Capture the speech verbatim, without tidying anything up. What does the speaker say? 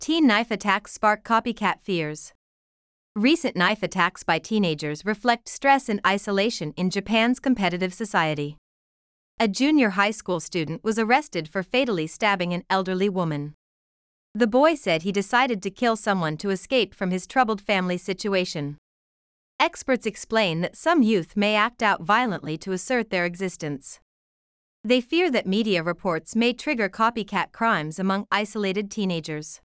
Teen knife attacks spark copycat fears. Recent knife attacks by teenagers reflect stress and isolation in Japan's competitive society. A junior high school student was arrested for fatally stabbing an elderly woman. The boy said he decided to kill someone to escape from his troubled family situation. Experts explain that some youth may act out violently to assert their existence. They fear that media reports may trigger copycat crimes among isolated teenagers.